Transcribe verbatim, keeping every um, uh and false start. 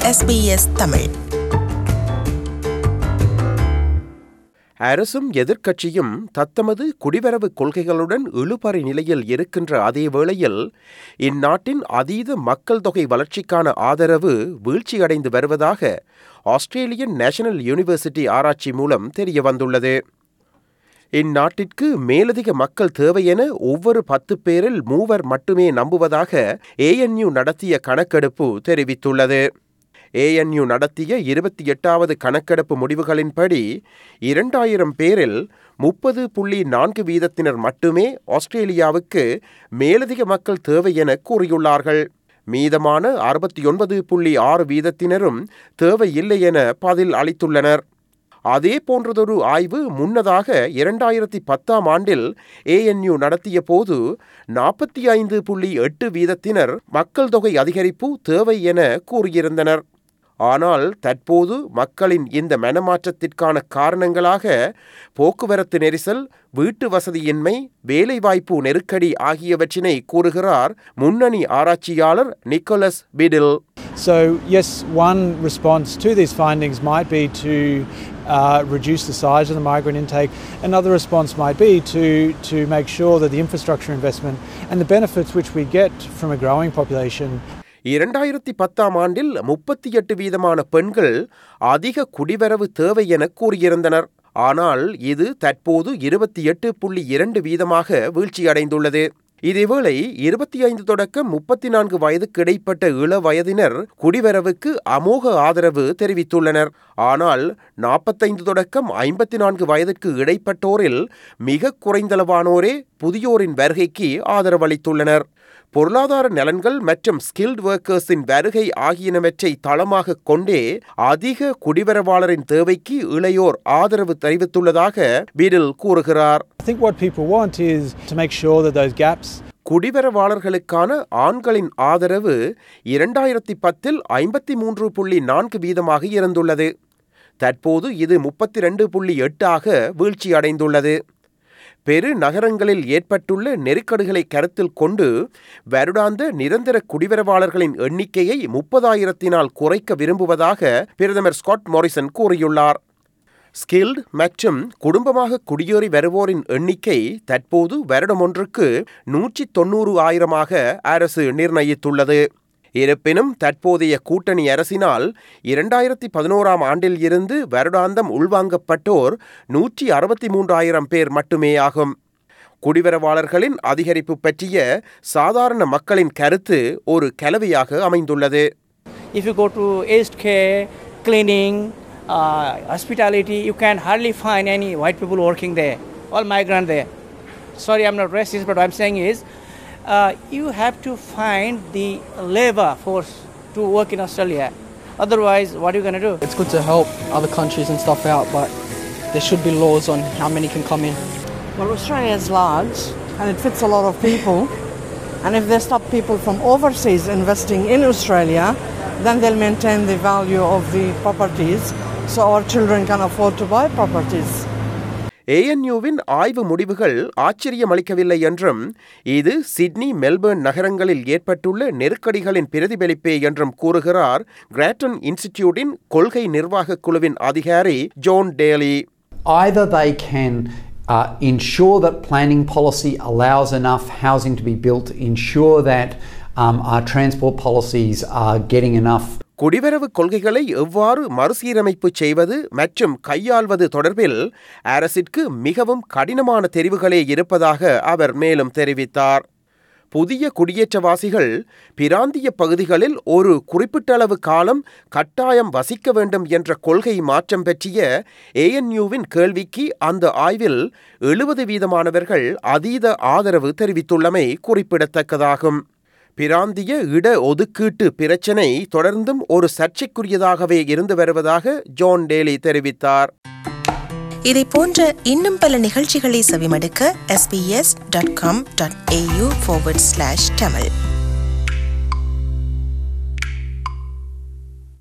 S B S Tamil. அரசும் எதிர்க்கட்சியும் தத்தமது குடிவரவு கொள்கைகளுடன் இழுபறி நிலையில் இருக்கின்ற அதே வேளையில் இந்நாட்டின் அதீத மக்கள் தொகை வளர்ச்சிக்கான ஆதரவு வீழ்ச்சியடைந்து வருவதாக ஆஸ்திரேலியன் நேஷனல் யூனிவர்சிட்டி ஆராய்ச்சி மூலம் தெரிய வந்துள்ளது. இந்நாட்டிற்கு மேலதிக மக்கள் தேவை என ஒவ்வொரு பத்து பேரில் மூவர் மட்டுமே நம்புவதாக ஏ என் யூ நடத்திய கணக்கெடுப்பு தெரிவித்துள்ளது. ஏ என் யூ நடத்திய இருபத்தி எட்டாவது கணக்கெடுப்பு முடிவுகளின்படி இரண்டாயிரம் பேரில் முப்பது புள்ளி நான்கு வீதத்தினர் மட்டுமே ஆஸ்திரேலியாவுக்கு மேலதிக மக்கள் தேவை என கூறியுள்ளார்கள். மீதமான அறுபத்தி ஒன்பது புள்ளி ஆறு வீதத்தினரும் தேவையில்லை என பதில் அளித்துள்ளனர். அதே போன்றதொரு ஆய்வு முன்னதாக இரண்டாயிரத்தி பத்தாம் ஆண்டில் ஏ என் யூ நடத்திய போது நாற்பத்தி ஐந்து புள்ளி எட்டு வீதத்தினர் மக்கள் தொகை அதிகரிப்பு தேவை என கூறியிருந்தனர். ஆனால் தற்போது மக்களின் இந்த மனமாற்றத்திற்கான காரணங்களாக போக்குவரத்து நெரிசல், வீட்டு வசதியின்மை, வேலைவாய்ப்பு நெருக்கடி ஆகியவற்றினை கூறுகிறார் முன்னணி ஆராய்ச்சியாளர் Nicholas Biddle. So yes, one response to these findings might be to uh, reduce the size of the migrant intake. Another response might be to, to make sure that the infrastructure investment and the benefits which we get from a growing population. இரண்டாயிரத்தி பத்தாம் ஆண்டில் முப்பத்தி எட்டு வீதமான பெண்கள் அதிக குடிவரவு தேவை என கூறியிருந்தனர். ஆனால் இது தற்போது இருபத்தி எட்டு புள்ளி இரண்டு வீதமாக வீழ்ச்சியடைந்துள்ளது. இதேவேளை இருபத்தி ஐந்து தொடக்கம் முப்பத்தி நான்கு வயதுக்கு இடைப்பட்ட இள வயதினர் குடிவரவுக்கு அமோக ஆதரவு தெரிவித்துள்ளனர். ஆனால் நாற்பத்தைந்து தொடக்கம் ஐம்பத்தி நான்கு வயதுக்கு இடைப்பட்டோரில் மிக குறைந்தளவானோரே புதியோரின் வருகைக்கு ஆதரவளித்துள்ளனர். பொருளாதார நலன்கள் மற்றும் ஸ்கில்ட் ஒர்க்கர்ஸின் வருகை ஆகியனவற்றை தளமாக கொண்டே அதிக குடிவரவாளரின் தேவைக்கு இளையோர் ஆதரவு தெரிவித்துள்ளதாக பிடில் கூறுகிறார். I think what people want is to make sure that those gaps குடிவரவாளர்களுக்கான ஆண்களின் ஆதரவு இரண்டாயிரத்தி பத்தில் ஐம்பத்தி மூன்று புள்ளி நான்கு வீதமாக இருந்துள்ளது. தற்போது இது முப்பத்தி ரெண்டு புள்ளி எட்டாக வீழ்ச்சியடைந்துள்ளது. பெரு நகரங்களில் ஏற்பட்டுள்ள நெருக்கடிகளை கருத்தில் கொண்டு வருடாந்த நிரந்தர குடிவரவாளர்களின் எண்ணிக்கையை முப்பதாயிரத்தினால் குறைக்க விரும்புவதாக பிரதமர் ஸ்காட் மோரிசன் கூறியுள்ளார். ஸ்கில்ட் மற்றும் குடும்பமாக குடியேறி வருவோரின் எண்ணிக்கை தற்போது வருடம் ஒன்றுக்கு நூற்றி தொன்னூறு ஆயிரமாக அரசு நிர்ணயித்துள்ளது. இருப்பினும் தற்போதைய கூட்டணி அரசினால் இரண்டாயிரத்தி பதினோராம் ஆண்டில் இருந்து வருடாந்தம் உள்வாங்கப்பட்டோர் நூற்றி அறுபத்தி மூன்றாயிரம் பேர் மட்டுமே ஆகும். குடிவரவாளர்களின் அதிகரிப்பு பற்றிய சாதாரண மக்களின் கருத்து ஒரு கலவையாக அமைந்துள்ளது. If you go to aged care, cleaning, uh, hospitality, you can hardly find any white people working there, all migrant there. Sorry, I'm not racist, but what I'm saying is Uh, you have to find the labor force to work in Australia. Otherwise, what are you going to do? It's good to help other countries and stuff out, but there should be laws on how many can come in. Well, Australia is large and it fits a lot of people. And if they stop people from overseas investing in Australia, then they'll maintain the value of the properties so our children can afford to buy properties. ஏ என் யூவின் ஆய்வு முடிவுகள் ஆச்சரியமளிக்கவில்லை என்றும் இது Sydney, Melbourne நகரங்களில் ஏற்பட்டுள்ள நெருக்கடிகளின் பிரதிபலிப்பே என்றும் கூறுகிறார் gratin இன்ஸ்டிடியூட்டின் கொள்கை நிர்வாக குழுவின் அதிகாரி John Daly. Either they can uh, ensure that planning policy allows enough housing to be built, ensure that um, our transport policies are getting enough. குடிவரவு கொள்கைகளை எவ்வாறு மறுசீரமைப்பு செய்வது மற்றும் கையாள்வது தொடர்பில் அரசிற்கு மிகவும் கடினமான தெரிவுகளே இருப்பதாக அவர் மேலும் தெரிவித்தார். புதிய குடியேற்றவாசிகள் பிராந்திய பகுதிகளில் ஒரு குறிப்பிட்டளவு காலம் கட்டாயம் வசிக்க வேண்டும் என்ற கொள்கை மாற்றம் பற்றிய ஏ என் யூவின் கேள்விக்கு அந்த ஆய்வில் எழுபது வீதமானவர்கள் அதீத ஆதரவு தெரிவித்துள்ளமை குறிப்பிடத்தக்கதாகும். பிராந்திய இட ஒதுக்கீட்டு பிரச்சினை தொடர்ந்தும் ஒரு சர்ச்சைக்குரியதாகவே இருந்து வருவதாக ஜோன் டேலி தெரிவித்தார். இதை போன்ற இன்னும் பல நிகழ்ச்சிகளை செவிமடுக்க S B S dot com dot A U forward slash Tamil